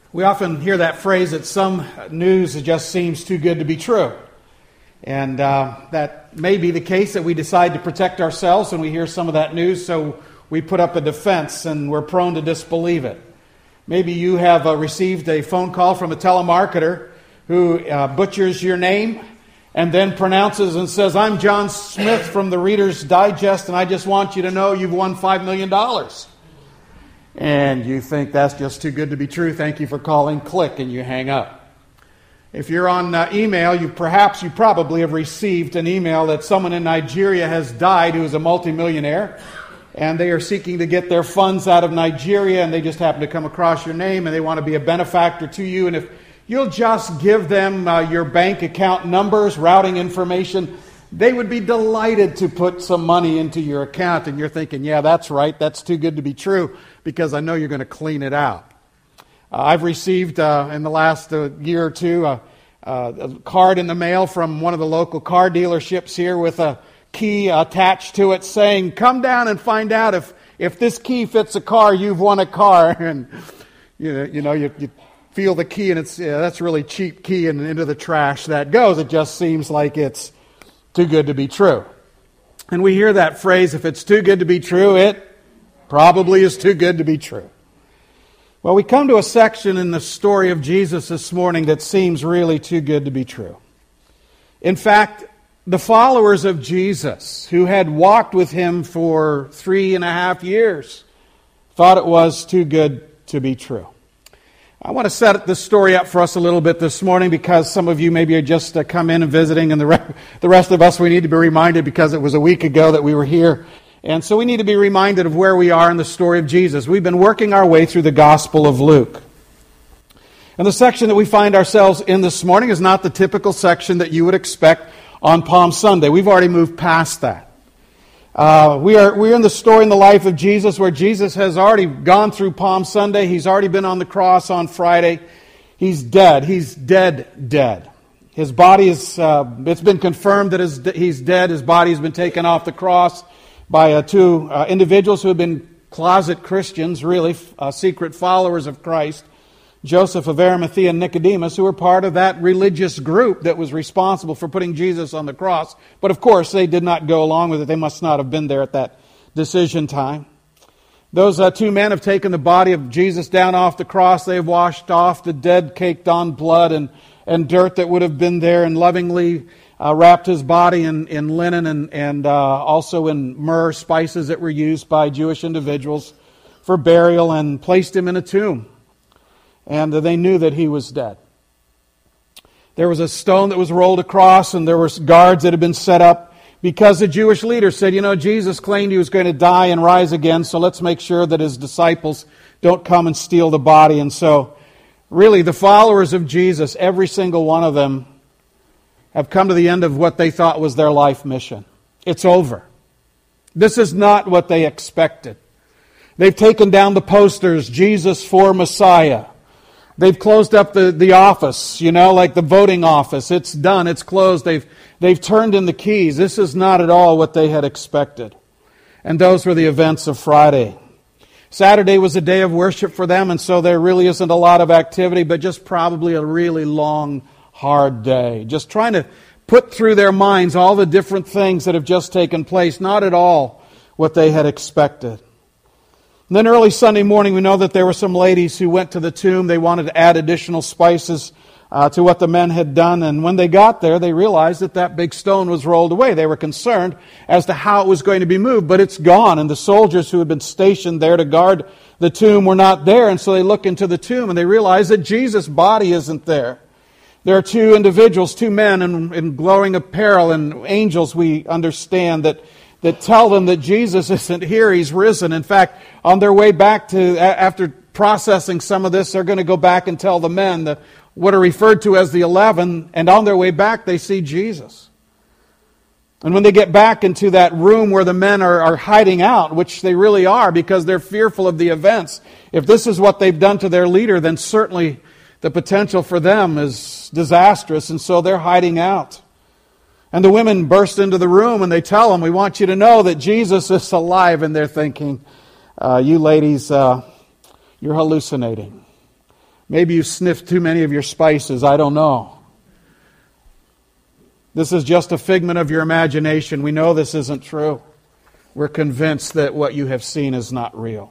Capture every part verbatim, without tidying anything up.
We often hear that phrase that some news just seems too good to be true. And uh, that may be the case, that we decide to protect ourselves when we hear some of that news, so we put up a defense and we're prone to disbelieve it. Maybe you have uh, received a phone call from a telemarketer who uh, butchers your name and then pronounces and says, "I'm John Smith from the Reader's Digest, and I just want you to know you've won five million dollars. And you think that's just too good to be true. Thank you for calling. Click, and you hang up. If you're on uh, email, you perhaps you probably have received an email that someone in Nigeria has died who is a multimillionaire, and they are seeking to get their funds out of Nigeria, and they just happen to come across your name, and they want to be a benefactor to you. And if you'll just give them uh, your bank account numbers, routing information, they would be delighted to put some money into your account. And you're thinking, yeah, that's right, that's too good to be true, because I know you're going to clean it out. Uh, I've received uh, in the last uh, year or two uh, uh, a card in the mail from one of the local car dealerships here with a key attached to it saying, "Come down and find out if, if this key fits a car, you've won a car." And you know, you know, you, you feel the key, and it's yeah, that's a really cheap key, and into the trash that goes. It just seems like it's too good to be true. And we hear that phrase, if it's too good to be true, it probably is too good to be true. Well, we come to a section in the story of Jesus this morning that seems really too good to be true. In fact, the followers of Jesus, who had walked with him for three and a half years, thought it was too good to be true. I want to set this story up for us a little bit this morning, because some of you maybe are just uh, come in and visiting, and the, re- the rest of us, we need to be reminded, because it was a week ago that we were here. And so we need to be reminded of where we are in the story of Jesus. We've been working our way through the Gospel of Luke. And the section that we find ourselves in this morning is not the typical section that you would expect on Palm Sunday. We've already moved past that. Uh, we are we're in the story in the life of Jesus, where Jesus has already gone through Palm Sunday. He's already been on the cross on Friday. He's dead. He's dead, dead. His body is, uh, it's been confirmed that his, he's dead. His body has been taken off the cross by uh, two uh, individuals who have been closet Christians, really, uh, secret followers of Christ. Joseph of Arimathea and Nicodemus, who were part of that religious group that was responsible for putting Jesus on the cross. But of course, they did not go along with it. They must not have been there at that decision time. Those uh, two men have taken the body of Jesus down off the cross. They have washed off the dead, caked on blood and, and dirt that would have been there, and lovingly uh, wrapped his body in, in linen and, and uh, also in myrrh, spices that were used by Jewish individuals for burial, and placed him in a tomb. And they knew that he was dead. There was a stone that was rolled across, and there were guards that had been set up, because the Jewish leaders said, you know, Jesus claimed he was going to die and rise again, so let's make sure that his disciples don't come and steal the body. And so, really, the followers of Jesus, every single one of them, have come to the end of what they thought was their life mission. It's over. This is not what they expected. They've taken down the posters, Jesus for Messiah. They've closed up the, the office, you know, like the voting office. It's done. It's closed. They've, they've turned in the keys. This is not at all what they had expected. And those were the events of Friday. Saturday was a day of worship for them, and so there really isn't a lot of activity, but just probably a really long, hard day. Just trying to put through their minds all the different things that have just taken place. Not at all what they had expected. And then early Sunday morning, we know that there were some ladies who went to the tomb. They wanted to add additional spices uh, to what the men had done. And when they got there, they realized that that big stone was rolled away. They were concerned as to how it was going to be moved, but it's gone. And the soldiers who had been stationed there to guard the tomb were not there. And so they look into the tomb and they realize that Jesus' body isn't there. There are two individuals, two men in, in glowing apparel, and angels, we understand, that that tell them that Jesus isn't here, he's risen. In fact, on their way back to, after processing some of this, they're going to go back and tell the men, the, what are referred to as the eleven, and on their way back they see Jesus. And when they get back into that room where the men are, are hiding out, which they really are because they're fearful of the events, if this is what they've done to their leader, then certainly the potential for them is disastrous, and so they're hiding out. And the women burst into the room and they tell them, we want you to know that Jesus is alive. And they're thinking, uh, you ladies, uh, you're hallucinating. Maybe you sniffed too many of your spices. I don't know. This is just a figment of your imagination. We know this isn't true. We're convinced that what you have seen is not real.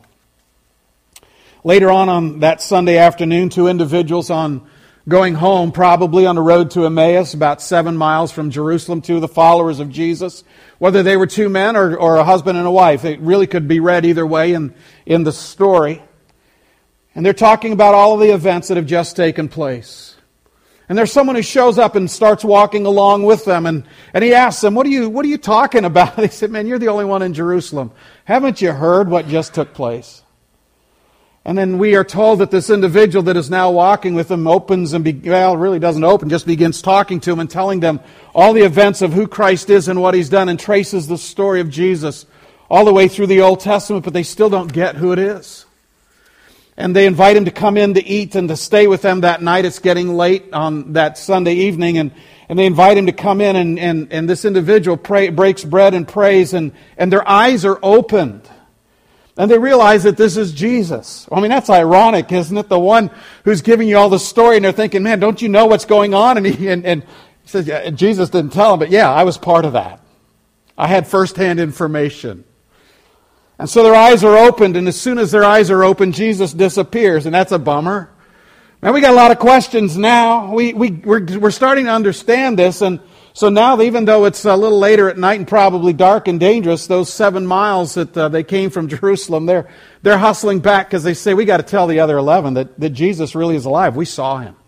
Later on on that Sunday afternoon, two individuals on going home, probably on the road to Emmaus, about seven miles from Jerusalem, two of the followers of Jesus, whether they were two men or, or a husband and a wife. It really could be read either way in, in the story. And they're talking about all of the events that have just taken place. And there's someone who shows up and starts walking along with them, and, and he asks them, what are you, what are you talking about? They said, man, you're the only one in Jerusalem. Haven't you heard what just took place? And then we are told that this individual that is now walking with them opens and, be, well, really doesn't open, just begins talking to them and telling them all the events of who Christ is and what He's done, and traces the story of Jesus all the way through the Old Testament, but they still don't get who it is. And they invite him to come in to eat and to stay with them that night. It's getting late on that Sunday evening, and, and they invite him to come in, and, and, and this individual pray, breaks bread and prays, and, and their eyes are opened. And they realize that this is Jesus. I mean, that's ironic, isn't it? The one who's giving you all the story, and they're thinking, man, don't you know what's going on? And he, and, and he says, yeah, Jesus didn't tell him, but yeah, I was part of that. I had firsthand information. And so their eyes are opened, and as soon as their eyes are opened, Jesus disappears, and that's a bummer. Man, we got a lot of questions now. We, we, we're, we're starting to understand this, and so now, even though it's a little later at night and probably dark and dangerous, those seven miles that uh, they came from Jerusalem, they're, they're hustling back because they say, we got to tell the other eleven that, that Jesus really is alive. We saw Him.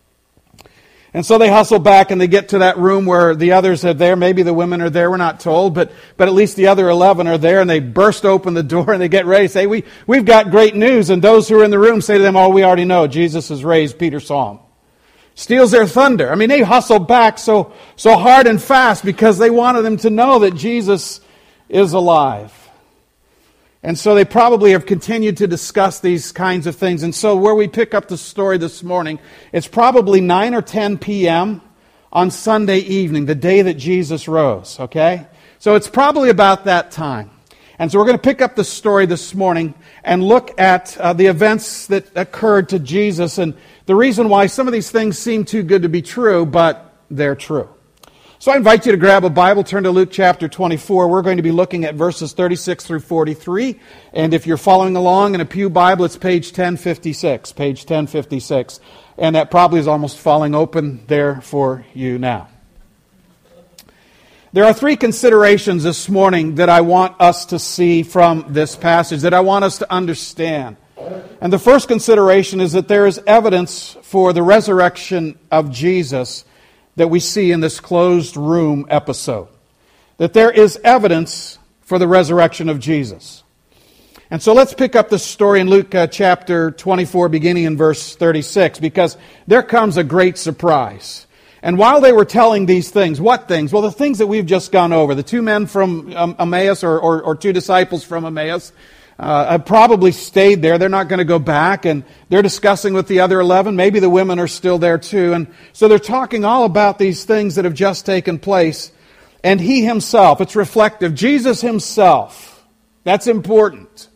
And so they hustle back and they get to that room where the others are there. Maybe the women are there, we're not told, but, but at least the other eleven are there, and they burst open the door and they get ready to say, we, we've got great news. And those who are in the room say to them, oh, we already know, Jesus is raised, Peter saw Him. Steals their thunder. I mean, they hustle back so, so hard and fast because they wanted them to know that Jesus is alive. And so they probably have continued to discuss these kinds of things. And so where we pick up the story this morning, it's probably nine or ten p.m. on Sunday evening, the day that Jesus rose, okay? So it's probably about that time. And so we're going to pick up the story this morning and look at uh, the events that occurred to Jesus and the reason why some of these things seem too good to be true, but they're true. So I invite you to grab a Bible, turn to Luke chapter twenty-four. We're going to be looking at verses thirty-six through forty-three. And if you're following along in a pew Bible, it's page ten fifty-six. Page ten fifty-six. And that probably is almost falling open there for you now. There are three considerations this morning that I want us to see from this passage, that I want us to understand. And the first consideration is that there is evidence for the resurrection of Jesus that we see in this closed room episode. That there is evidence for the resurrection of Jesus. And so let's pick up the story in Luke uh, chapter twenty-four, beginning in verse thirty-six, because there comes a great surprise. And while they were telling these things, what things? Well, the things that we've just gone over. The two men from um, Emmaus, or, or, or two disciples from Emmaus, Uh, have probably stayed there. They're not going to go back, and they're discussing with the other eleven. Maybe the women are still there too. And so they're talking all about these things that have just taken place. And He Himself, it's reflective. Jesus Himself, that's important.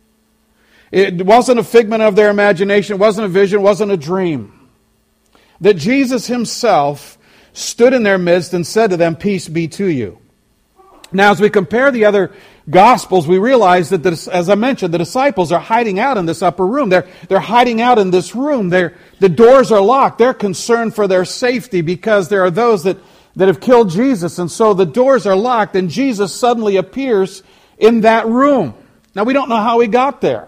It wasn't a figment of their imagination. It wasn't a vision. It wasn't a dream. That Jesus Himself stood in their midst and said to them, peace be to you. Now, as we compare the other Gospels, we realize that, the, as I mentioned, the disciples are hiding out in this upper room. They're, they're hiding out in this room. They're, the doors are locked. They're concerned for their safety because there are those that, that have killed Jesus. And so the doors are locked, and Jesus suddenly appears in that room. Now, we don't know how He got there.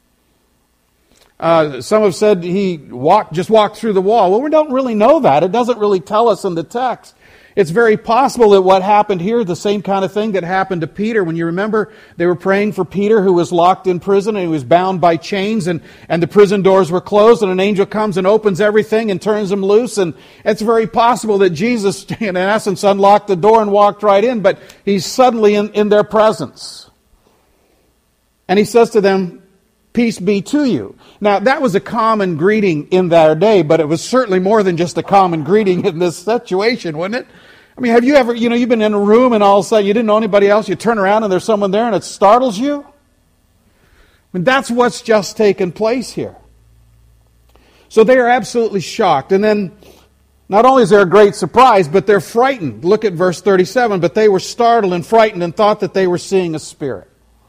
Uh, some have said He walked, just walked through the wall. Well, we don't really know that. It doesn't really tell us in the text. It's very possible that what happened here, the same kind of thing that happened to Peter. When you remember, they were praying for Peter, who was locked in prison and he was bound by chains, and, and the prison doors were closed, and an angel comes and opens everything and turns him loose. And it's very possible that Jesus, in essence, unlocked the door and walked right in, but He's suddenly in, in their presence. And He says to them, peace be to you. Now, that was a common greeting in their day, but it was certainly more than just a common greeting in this situation, wasn't it? I mean, have you ever, you know, you've been in a room and all of a sudden you didn't know anybody else, you turn around and there's someone there and it startles you? I mean, that's what's just taken place here. So they are absolutely shocked. And then not only is there a great surprise, but they're frightened. Look at verse thirty-seven. But they were startled and frightened and thought that they were seeing a spirit.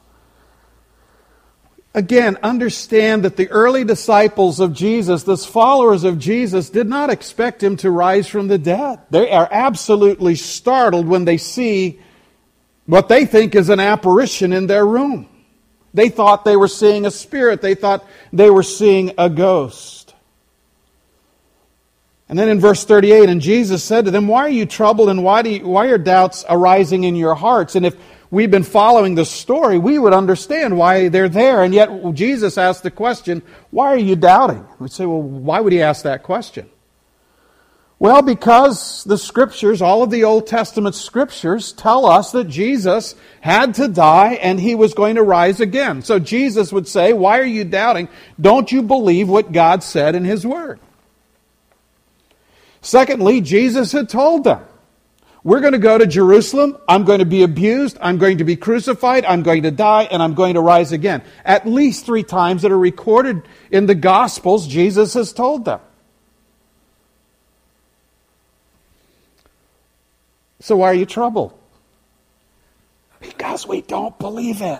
Again, understand that the early disciples of Jesus, the followers of Jesus, did not expect Him to rise from the dead. They are absolutely startled when they see what they think is an apparition in their room. They thought they were seeing a spirit. They thought they were seeing a ghost. And then in verse thirty-eight, and Jesus said to them, why are you troubled and why, do you, why are doubts arising in your hearts? And if we've been following the story, we would understand why they're there. And yet Jesus asked the question, why are you doubting? We'd say, well, why would He ask that question? Well, because the Scriptures, all of the Old Testament Scriptures, tell us that Jesus had to die and He was going to rise again. So Jesus would say, why are you doubting? Don't you believe what God said in His Word? Secondly, Jesus had told them, we're going to go to Jerusalem, I'm going to be abused, I'm going to be crucified, I'm going to die, and I'm going to rise again. At least three times that are recorded in the Gospels, Jesus has told them. So why are you troubled? Because we don't believe it.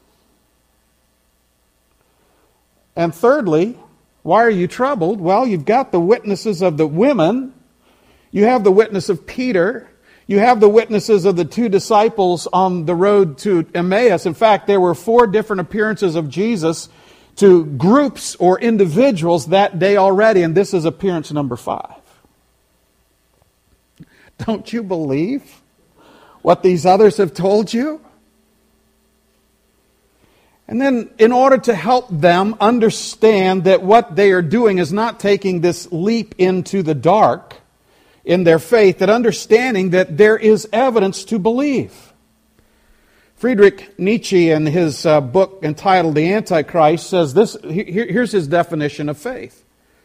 And thirdly, why are you troubled? Well, you've got the witnesses of the women, you have the witness of Peter, you have the witnesses of the two disciples on the road to Emmaus. In fact, there were four different appearances of Jesus to groups or individuals that day already, and this is appearance number five. Don't you believe what these others have told you? And then, in order to help them understand that what they are doing is not taking this leap into the dark in their faith, that understanding that there is evidence to believe. Friedrich Nietzsche, in his uh, book entitled The Antichrist, says this. Here, here's his definition of faith.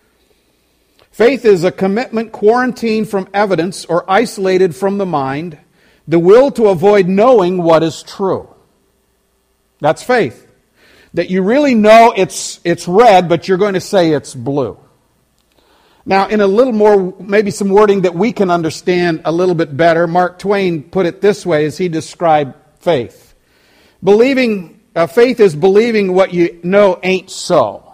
Faith is a commitment quarantined from evidence or isolated from the mind, the will to avoid knowing what is true. That's faith. That you really know it's it's red, but you're going to say it's blue. Now, in a little more, maybe some wording that we can understand a little bit better, Mark Twain put it this way as he described faith. Believing, uh, faith is believing what you know ain't so.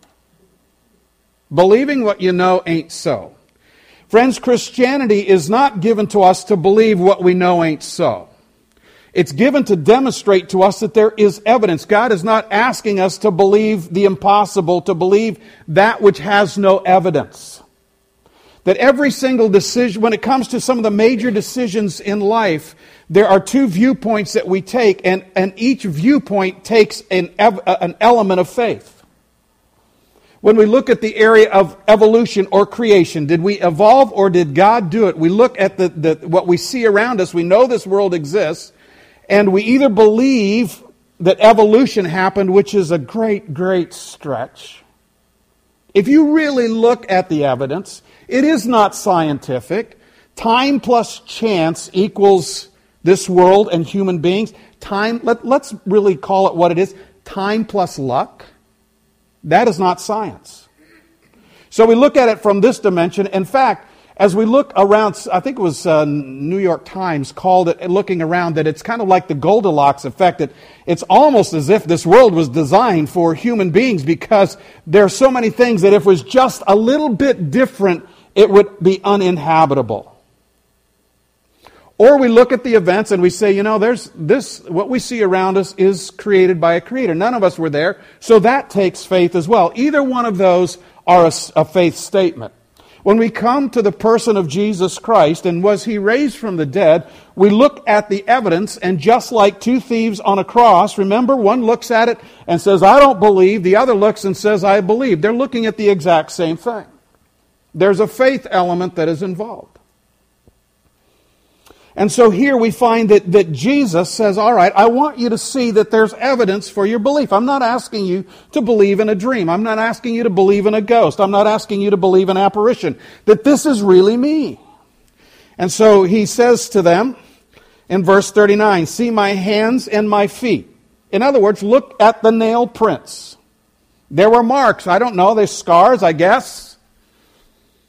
Believing what you know ain't so. Friends, Christianity is not given to us to believe what we know ain't so. It's given to demonstrate to us that there is evidence. God is not asking us to believe the impossible, to believe that which has no evidence. That every single decision, when it comes to some of the major decisions in life, there are two viewpoints that we take, and, and each viewpoint takes an, an element of faith. When we look at the area of evolution or creation, did we evolve or did God do it? We look at the, the what we see around us, we know this world exists, and we either believe that evolution happened, which is a great, great stretch. If you really look at the evidence, it is not scientific. Time plus chance equals this world and human beings. Time, let, let's really call it what it is. Time plus luck. That is not science. So we look at it from this dimension. In fact, as we look around, I think it was uh, New York Times called it, looking around, that it's kind of like the Goldilocks effect. That it's almost as if this world was designed for human beings, because there are so many things that if it was just a little bit different, it would be uninhabitable. Or we look at the events and we say, you know, there's this, what we see around us is created by a creator. None of us were there, so that takes faith as well. Either one of those are a, a faith statement. When we come to the person of Jesus Christ, and was He raised from the dead, we look at the evidence, and just like two thieves on a cross, remember, one looks at it and says, I don't believe, the other looks and says, I believe. They're looking at the exact same thing. There's a faith element that is involved. And so here we find that, that Jesus says, all right, I want you to see that there's evidence for your belief. I'm not asking you to believe in a dream. I'm not asking you to believe in a ghost. I'm not asking you to believe in apparition. That this is really me. And so He says to them in verse thirty-nine, see my hands and my feet. In other words, look at the nail prints. There were marks. I don't know, there's scars, I guess.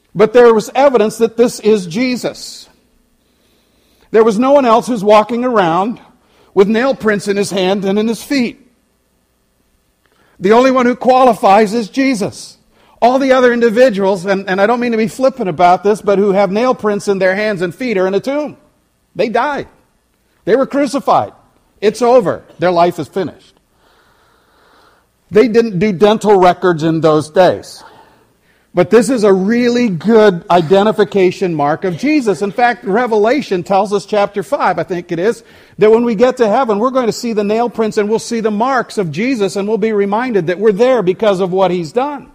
But there was evidence that this is Jesus. There was no one else who's walking around with nail prints in his hand and in his feet. The only one who qualifies is Jesus. All the other individuals, and, and I don't mean to be flippant about this, but who have nail prints in their hands and feet are in a tomb. They died. They were crucified. It's over. Their life is finished. They didn't do dental records in those days. But this is a really good identification mark of Jesus. In fact, Revelation tells us, chapter five, I think it is, that when we get to heaven, we're going to see the nail prints and we'll see the marks of Jesus, and we'll be reminded that we're there because of what he's done.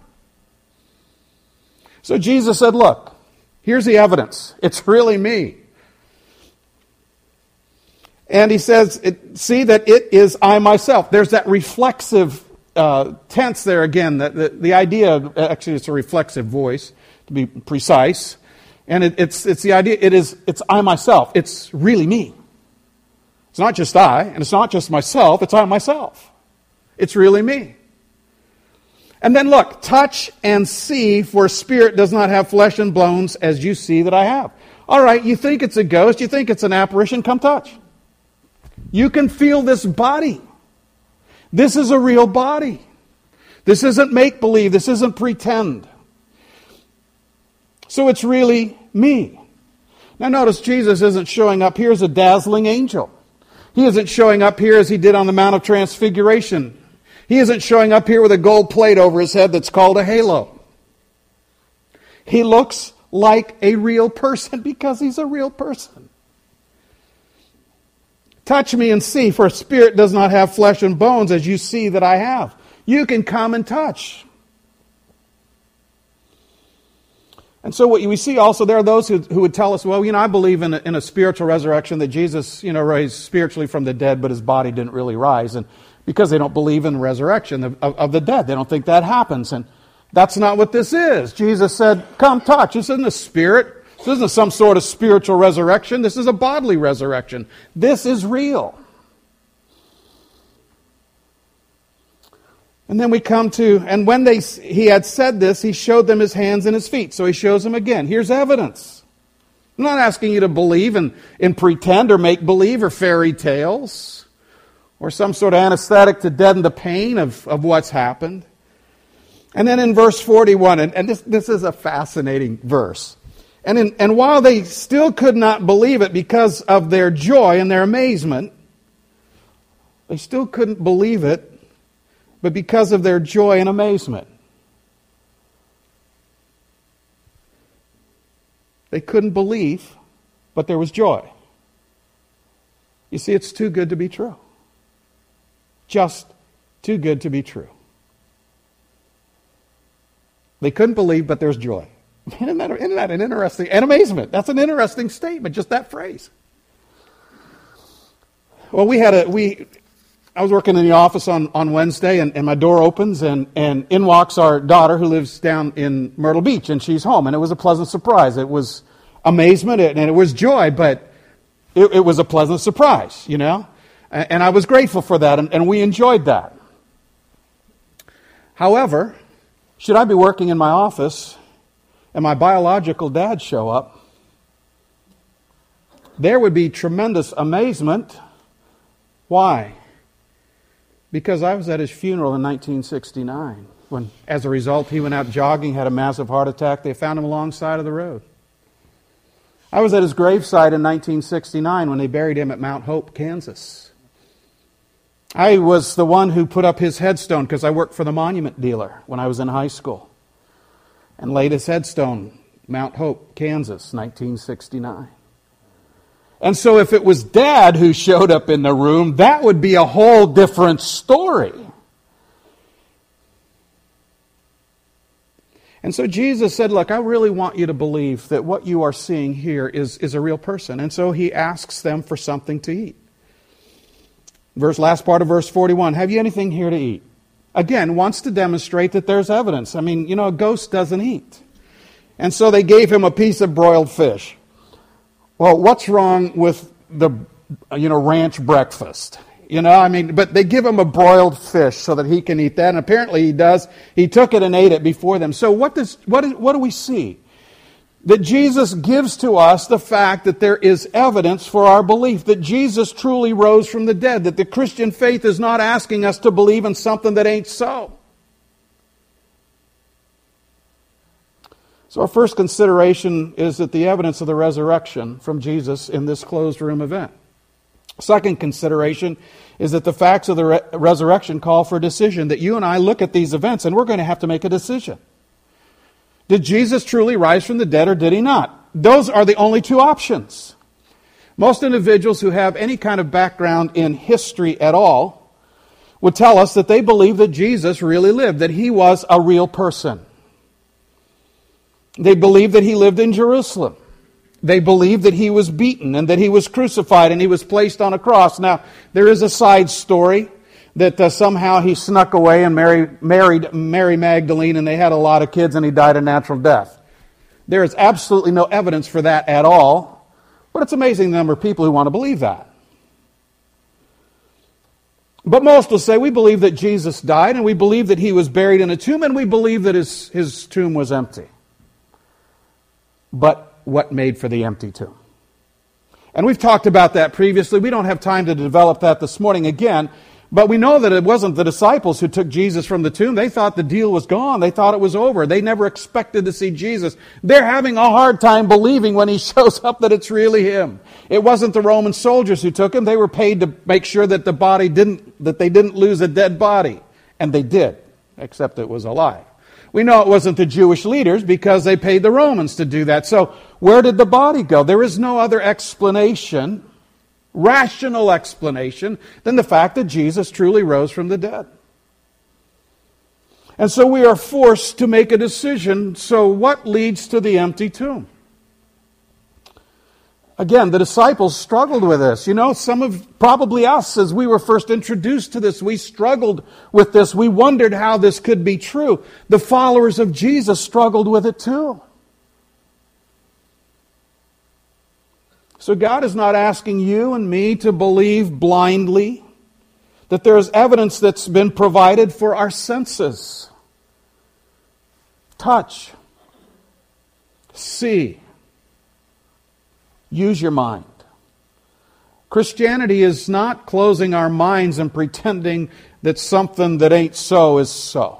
So Jesus said, look, here's the evidence. It's really me. And he says, see that it is I myself. There's that reflexive Uh, tense there again, the, the, the idea, of, actually it's a reflexive voice, to be precise, and it, it's it's the idea, it is, it's I myself, it's really me. It's not just I, and it's not just myself, it's I myself. It's really me. And then look, touch and see, for spirit does not have flesh and bones as you see that I have. All right, you think it's a ghost, you think it's an apparition, come touch. You can feel this body. This is a real body. This isn't make-believe. This isn't pretend. So it's really me. Now notice Jesus isn't showing up here as a dazzling angel. He isn't showing up here as he did on the Mount of Transfiguration. He isn't showing up here with a gold plate over his head that's called a halo. He looks like a real person because he's a real person. Touch me and see, for a spirit does not have flesh and bones as you see that I have. You can come and touch. And so what we see also, there are those who, who would tell us, well, you know, I believe in a, in a spiritual resurrection, that Jesus, you know, raised spiritually from the dead, but his body didn't really rise. And because they don't believe in the resurrection of, of, of the dead, they don't think that happens. And that's not what this is. Jesus said, come touch. This isn't a spirit. This isn't some sort of spiritual resurrection. This is a bodily resurrection. This is real. And then we come to, and when they he had said this, he showed them his hands and his feet. So he shows them again. Here's evidence. I'm not asking you to believe in, in pretend or make believe or fairy tales or some sort of anesthetic to deaden the pain of, of what's happened. And then in verse forty-one, and, and this, this is a fascinating verse. And, in, and while they still could not believe it because of their joy and their amazement, they still couldn't believe it, but because of their joy and amazement. They couldn't believe, but there was joy. You see, it's too good to be true. Just too good to be true. They couldn't believe, but there's joy. Isn't that, isn't that an interesting, and amazement. That's an interesting statement, just that phrase. Well, we had a, we, I was working in the office on, on Wednesday, and, and my door opens, and, and in walks our daughter who lives down in Myrtle Beach, and she's home, and it was a pleasant surprise. It was amazement, and it was joy, but it, it was a pleasant surprise, you know? And, and I was grateful for that, and, and we enjoyed that. However, should I be working in my office and my biological dad show up, there would be tremendous amazement. Why? Because I was at his funeral in nineteen sixty-nine, when, as a result, he went out jogging, had a massive heart attack. They found him alongside of the road. I was at his gravesite in nineteen sixty-nine when they buried him at Mount Hope, Kansas. I was the one who put up his headstone because I worked for the monument dealer when I was in high school, and laid his headstone, Mount Hope, Kansas, nineteen sixty-nine. And so if it was Dad who showed up in the room, that would be a whole different story. And so Jesus said, look, I really want you to believe that what you are seeing here is, is a real person. And so he asks them for something to eat. Verse, last part of verse forty-one, have you anything here to eat? Again, wants to demonstrate that there's evidence. I mean, you know, a ghost doesn't eat. And so they gave him a piece of broiled fish. Well, what's wrong with the, you know, ranch breakfast? You know, I mean, but they give him a broiled fish so that he can eat that. And apparently he does. He took it and ate it before them. So what does, what is, what do we see? that Jesus gives to us the fact that there is evidence for our belief, that Jesus truly rose from the dead, that the Christian faith is not asking us to believe in something that ain't so. So our first consideration is that the evidence of the resurrection from Jesus in this closed room event. Second consideration is that the facts of the re- resurrection call for a decision, that you and I look at these events and we're going to have to make a decision. Did Jesus truly rise from the dead or did he not? Those are the only two options. Most individuals who have any kind of background in history at all would tell us that they believe that Jesus really lived, that he was a real person. They believe that he lived in Jerusalem. They believe that he was beaten and that he was crucified and he was placed on a cross. Now, there is a side story that uh, somehow he snuck away and Mary, married Mary Magdalene and they had a lot of kids and he died a natural death. There is absolutely no evidence for that at all, but it's amazing the number of people who want to believe that. But most will say we believe that Jesus died and we believe that he was buried in a tomb and we believe that his, his tomb was empty. But what made for the empty tomb? And we've talked about that previously. We don't have time to develop that this morning again. But we know that it wasn't the disciples who took Jesus from the tomb. They thought the deal was gone. They thought it was over. They never expected to see Jesus. They're having a hard time believing when he shows up that it's really him. It wasn't the Roman soldiers who took him. They were paid to make sure that the body didn't, that they didn't lose a dead body. And they did, except it was alive. We know it wasn't the Jewish leaders because they paid the Romans to do that. So where did the body go? There is no other explanation, rational explanation, than the fact that Jesus truly rose from the dead. And so we are forced to make a decision. So what leads to the empty tomb? Again, the disciples struggled with this. You know, some of probably us, as we were first introduced to this, we struggled with this. We wondered how this could be true. The followers of Jesus struggled with it too. So God is not asking you and me to believe blindly that there is evidence that's been provided for our senses. Touch. See. Use your mind. Christianity is not closing our minds and pretending that something that ain't so is so.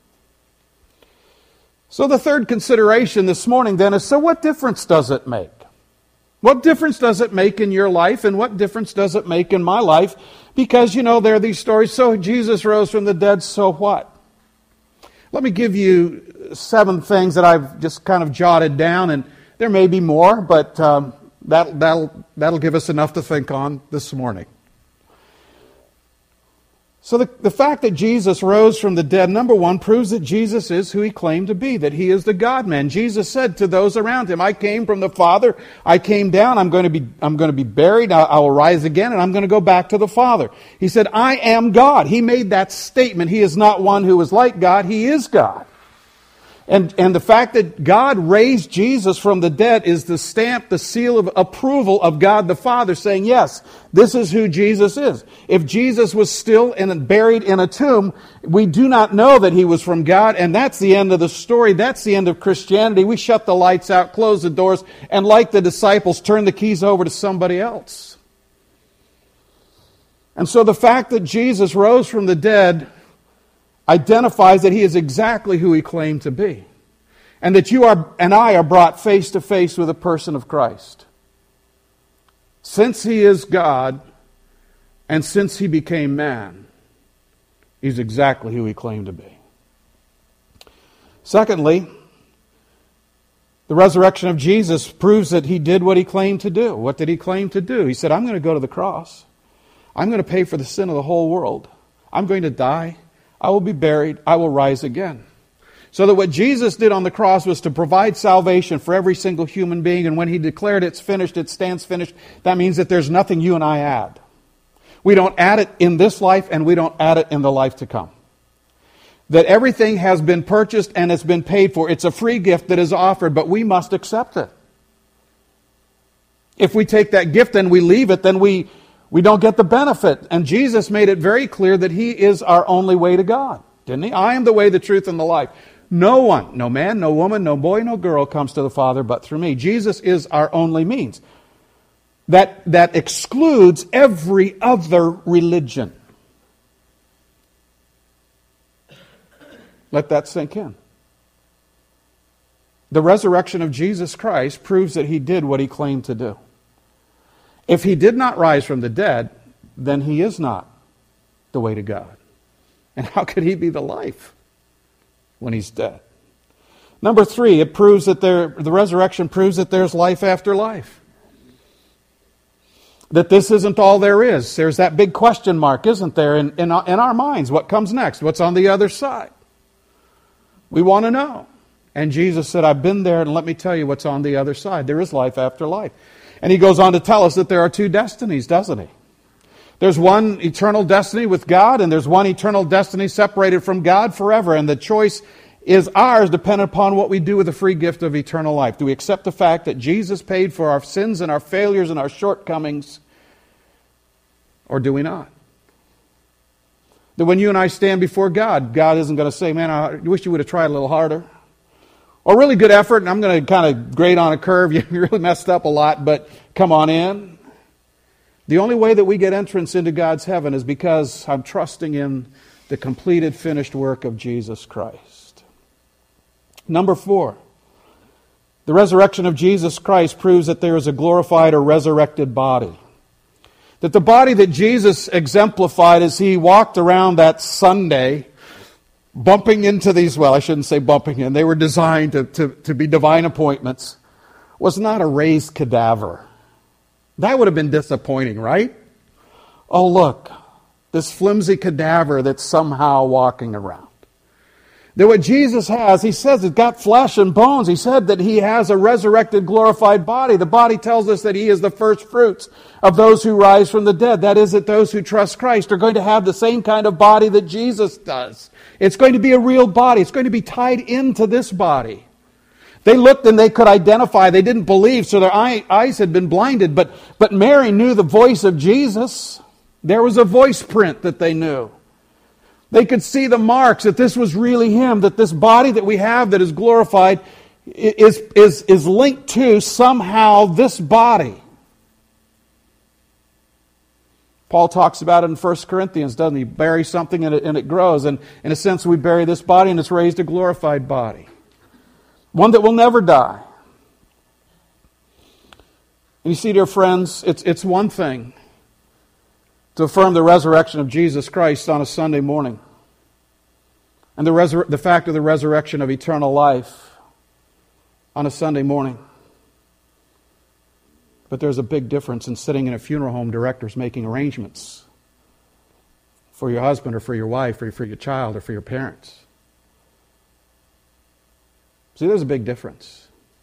So the third consideration this morning then is, so what difference does it make? What difference does it make in your life, and what difference does it make in my life? Because, you know, there are these stories, so Jesus rose from the dead, so what? Let me give you seven things that I've just kind of jotted down, and there may be more, but um, that, that'll, that'll give us enough to think on this morning. So the, the fact that Jesus rose from the dead, number one, proves that Jesus is who he claimed to be, that he is the God-man. Jesus said to those around him, I came from the Father, I came down, I'm going to be, I'm going to be buried, I, I will rise again, and I'm going to go back to the Father. He said, I am God. He made that statement. He is not one who is like God, he is God. And, and the fact that God raised Jesus from the dead is the stamp, the seal of approval of God the Father, saying, yes, this is who Jesus is. If Jesus was still in, buried in a tomb, we do not know that he was from God, and that's the end of the story. That's the end of Christianity. We shut the lights out, close the doors, and like the disciples, turn the keys over to somebody else. And so the fact that Jesus rose from the dead identifies that he is exactly who he claimed to be. And that you are and I are brought face to face with the person of Christ. Since he is God, and since he became man, he's exactly who he claimed to be. Secondly, the resurrection of Jesus proves that he did what he claimed to do. What did he claim to do? He said, I'm going to go to the cross. I'm going to pay for the sin of the whole world. I'm going to die. I will be buried. I will rise again. So that what Jesus did on the cross was to provide salvation for every single human being. And when he declared it's finished, it stands finished, that means that there's nothing you and I add. We don't add it in this life, and we don't add it in the life to come. That everything has been purchased and it's been paid for. It's a free gift that is offered, but we must accept it. If we take that gift and we leave it, then we We don't get the benefit. And Jesus made it very clear that he is our only way to God. Didn't he? I am the way, the truth, and the life. No one, no man, no woman, no boy, no girl comes to the Father but through me. Jesus is our only means. That, that excludes every other religion. Let that sink in. The resurrection of Jesus Christ proves that He did what He claimed to do. If He did not rise from the dead, then He is not the way to God. And how could He be the life when He's dead? Number three, it proves that there, the resurrection proves that there's life after life. That this isn't all there is. There's that big question mark, isn't there, in, in, in our minds? What comes next? What's on the other side? We want to know. And Jesus said, I've been there, and let me tell you what's on the other side. There is life after life. And He goes on to tell us that there are two destinies, doesn't He? There's one eternal destiny with God, and there's one eternal destiny separated from God forever. And the choice is ours, dependent upon what we do with the free gift of eternal life. Do we accept the fact that Jesus paid for our sins and our failures and our shortcomings, or do we not? That when you and I stand before God, God isn't going to say, man, I wish you would have tried a little harder. Or really good effort, and I'm going to kind of grade on a curve. You really messed up a lot, but come on in. The only way that we get entrance into God's heaven is because I'm trusting in the completed, finished work of Jesus Christ. Number four, the resurrection of Jesus Christ proves that there is a glorified or resurrected body. That the body that Jesus exemplified as He walked around that Sunday, bumping into these, well, I shouldn't say bumping in, they were designed to, to, to be divine appointments, was not a raised cadaver. That would have been disappointing, right? Oh, look, this flimsy cadaver that's somehow walking around. That what Jesus has, He says it's got flesh and bones. He said that He has a resurrected, glorified body. The body tells us that He is the first fruits of those who rise from the dead. That is, that those who trust Christ are going to have the same kind of body that Jesus does. It's going to be a real body. It's going to be tied into this body. They looked and they could identify. They didn't believe, so their eye, eyes had been blinded. But, but Mary knew the voice of Jesus. There was a voice print that they knew. They could see the marks that this was really Him, that this body that we have that is glorified is, is, is linked to somehow this body. Paul talks about it in First Corinthians, doesn't he? Bury something and it, and it grows. And in a sense, we bury this body and it's raised a glorified body. One that will never die. And you see, dear friends, it's, it's one thing to affirm the resurrection of Jesus Christ on a Sunday morning, and the, resur- the fact of the resurrection of eternal life on a Sunday morning. But there's a big difference in sitting in a funeral home directors making arrangements for your husband or for your wife or for your child or for your parents. See, there's a big difference.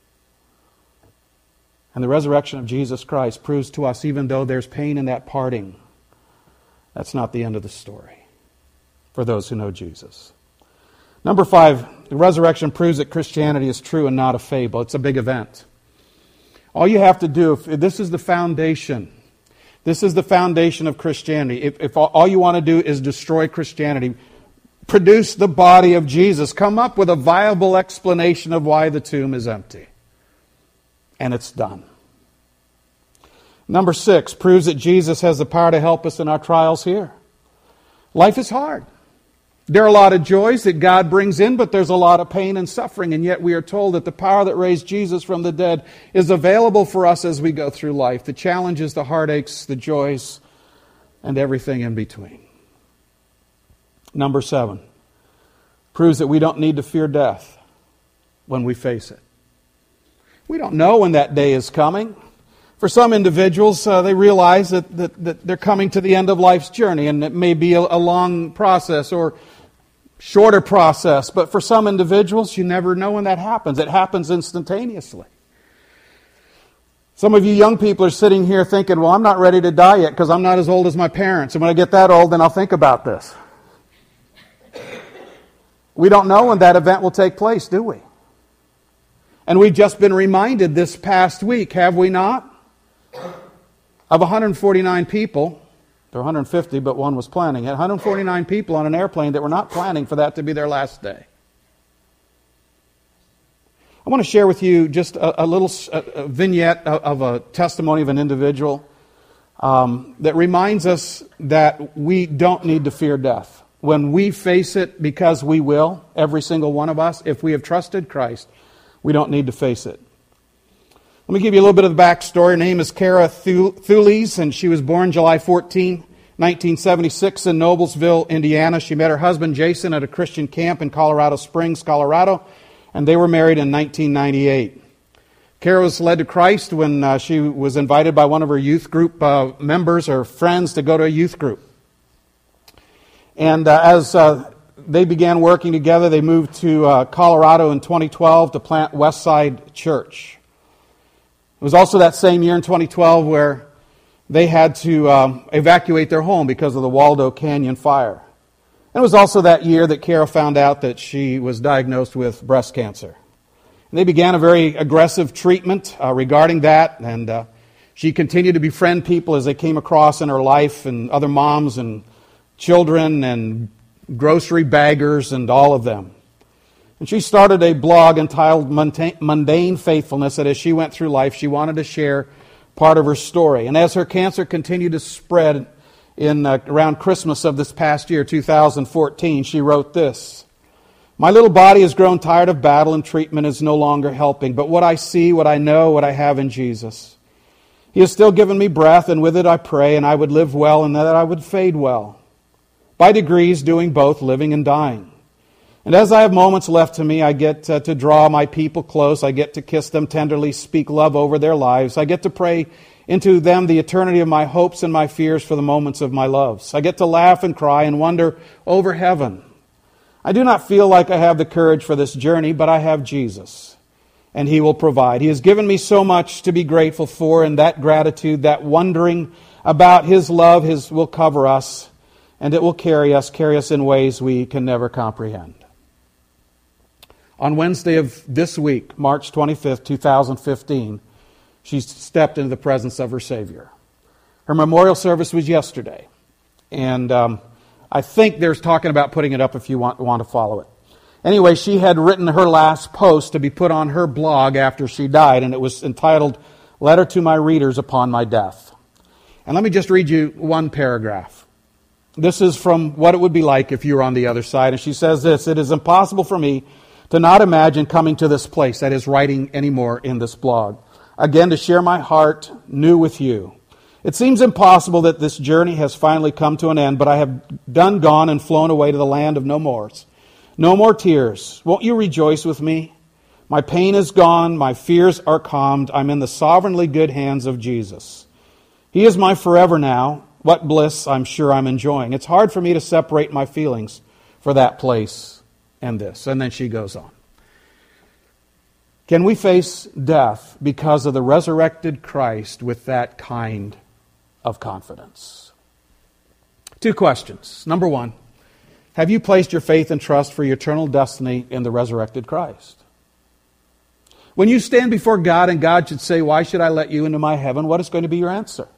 And the resurrection of Jesus Christ proves to us, even though there's pain in that parting, that's not the end of the story for those who know Jesus. Number five, the resurrection proves that Christianity is true and not a fable. It's a big event. All you have to do, if this is the foundation, this is the foundation of Christianity. If, if all you want to do is destroy Christianity, produce the body of Jesus, come up with a viable explanation of why the tomb is empty. And it's done. Number six, proves that Jesus has the power to help us in our trials here. Life is hard. There are a lot of joys that God brings in, but there's a lot of pain and suffering, and yet we are told that the power that raised Jesus from the dead is available for us as we go through life. The challenges, the heartaches, the joys, and everything in between. Number seven, proves that we don't need to fear death when we face it. We don't know when that day is coming. For some individuals, uh, they realize that, that, that they're coming to the end of life's journey, and it may be a, a long process or shorter process. But for some individuals, you never know when that happens. It happens instantaneously. Some of you young people are sitting here thinking, well, I'm not ready to die yet because I'm not as old as my parents. And when I get that old, then I'll think about this. We don't know when that event will take place, do we? And we've just been reminded this past week, have we not? Of one hundred forty-nine people, there were one hundred fifty, but one was planning it, one hundred forty-nine people on an airplane that were not planning for that to be their last day. I want to share with you just a, a little a, a vignette of, of a testimony of an individual um, that reminds us that we don't need to fear death. When we face it, because we will, every single one of us, if we have trusted Christ, we don't need to face it. Let me give you a little bit of the backstory. Her name is Kara Thules, and she was born July fourteenth, nineteen seventy-six in Noblesville, Indiana. She met her husband, Jason, at a Christian camp in Colorado Springs, Colorado, and they were married in nineteen ninety-eight. Kara was led to Christ when uh, she was invited by one of her youth group uh, members or friends to go to a youth group. And uh, as uh, they began working together, they moved to uh, Colorado in twenty twelve to plant Westside Church. It was also that same year in twenty twelve where they had to um, evacuate their home because of the Waldo Canyon fire. And it was also that year that Kara found out that she was diagnosed with breast cancer. And they began a very aggressive treatment uh, regarding that, and uh, she continued to befriend people as they came across in her life, and other moms and children and grocery baggers and all of them. And she started a blog entitled Mundane Faithfulness, that as she went through life, she wanted to share part of her story. And as her cancer continued to spread in uh, around Christmas of this past year, two thousand fourteen, she wrote this: "My little body has grown tired of battle, and treatment is no longer helping. But what I see, what I know, what I have in Jesus. He has still given me breath, and with it I pray, and I would live well, and that I would fade well. By degrees, doing both, living and dying. And as I have moments left to me, I get uh, to draw my people close. I get to kiss them tenderly, speak love over their lives. I get to pray into them the eternity of my hopes and my fears for the moments of my loves. I get to laugh and cry and wonder over heaven. I do not feel like I have the courage for this journey, but I have Jesus, and He will provide. He has given me so much to be grateful for, and that gratitude, that wondering about His love, His will cover us, and it will carry us, carry us in ways we can never comprehend." On Wednesday of this week, March twenty-fifth, twenty fifteen, she stepped into the presence of her Savior. Her memorial service was yesterday, and um, I think there's talking about putting it up if you want, want to follow it. Anyway, she had written her last post to be put on her blog after she died, and it was entitled, "Letter to My Readers Upon My Death." And let me just read you one paragraph. This is from what it would be like if you were on the other side. And she says this: "It is impossible for me to not imagine coming to this place," that is, writing anymore in this blog, "again to share my heart new with you. It seems impossible that this journey has finally come to an end, but I have done gone and flown away to the land of no mores. No more tears. Won't you rejoice with me? My pain is gone. My fears are calmed. I'm in the sovereignly good hands of Jesus. He is my forever now. What bliss I'm sure I'm enjoying. It's hard for me to separate my feelings for that place and this." And then she goes on. Can we face death because of the resurrected Christ with that kind of confidence? Two questions. Number one, have you placed your faith and trust for your eternal destiny in the resurrected Christ? When you stand before God and God should say, "Why should I let you into my heaven?" what is going to be your answer?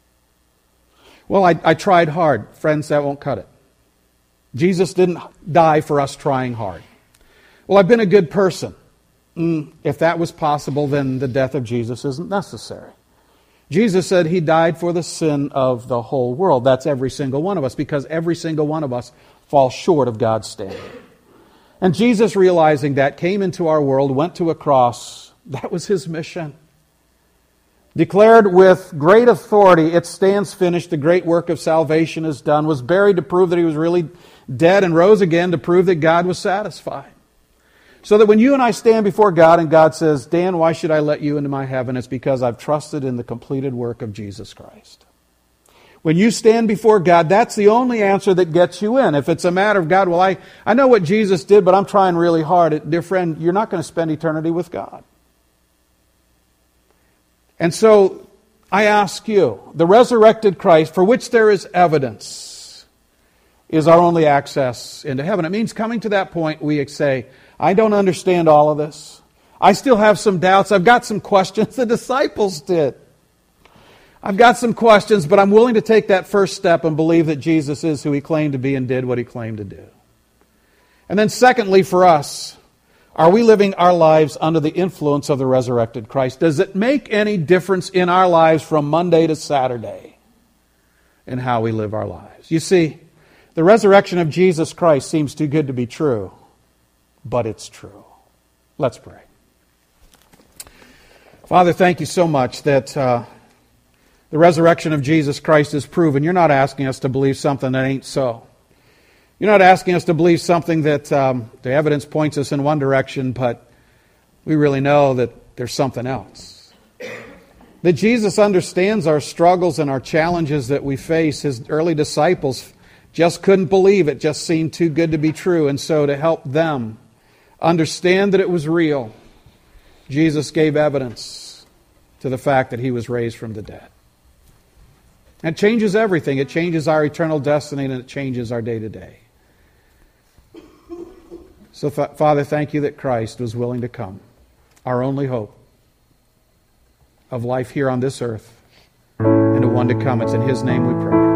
Well, I, I tried hard. Friends, that won't cut it. Jesus didn't die for us trying hard. Well, I've been a good person. Mm, if that was possible, then the death of Jesus isn't necessary. Jesus said He died for the sin of the whole world. That's every single one of us, because every single one of us falls short of God's standard. And Jesus, realizing that, came into our world, went to a cross. That was His mission. Declared with great authority, "It stands finished, the great work of salvation is done," was buried to prove that He was really dead, and rose again to prove that God was satisfied. So that when you and I stand before God and God says, "Dan, why should I let you into my heaven?" it's because I've trusted in the completed work of Jesus Christ. When you stand before God, that's the only answer that gets you in. If it's a matter of God, well, I, I know what Jesus did, but I'm trying really hard. Dear friend, you're not going to spend eternity with God. And so I ask you, the resurrected Christ, for which there is evidence, is our only access into heaven. It means coming to that point we say, "I don't understand all of this. I still have some doubts. I've got some questions." The disciples did. I've got some questions, but I'm willing to take that first step and believe that Jesus is who He claimed to be and did what He claimed to do. And then secondly, for us, Are we living our lives under the influence of the resurrected Christ? Does it make any difference in our lives from Monday to Saturday in how we live our lives? You see, the resurrection of Jesus Christ seems too good to be true, but it's true. Let's pray. Father, thank you so much that uh, the resurrection of Jesus Christ is proven. You're not asking us to believe something that ain't so. You're not asking us to believe something that um, the evidence points us in one direction, but we really know that there's something else. That Jesus understands our struggles and our challenges that we face. His early disciples just couldn't believe it, just seemed too good to be true. And so to help them understand that it was real, Jesus gave evidence to the fact that He was raised from the dead. It changes everything. It changes our eternal destiny, and it changes our day-to-day. So, Father, thank you that Christ was willing to come, our only hope of life here on this earth, and a one to come. It's in His name we pray.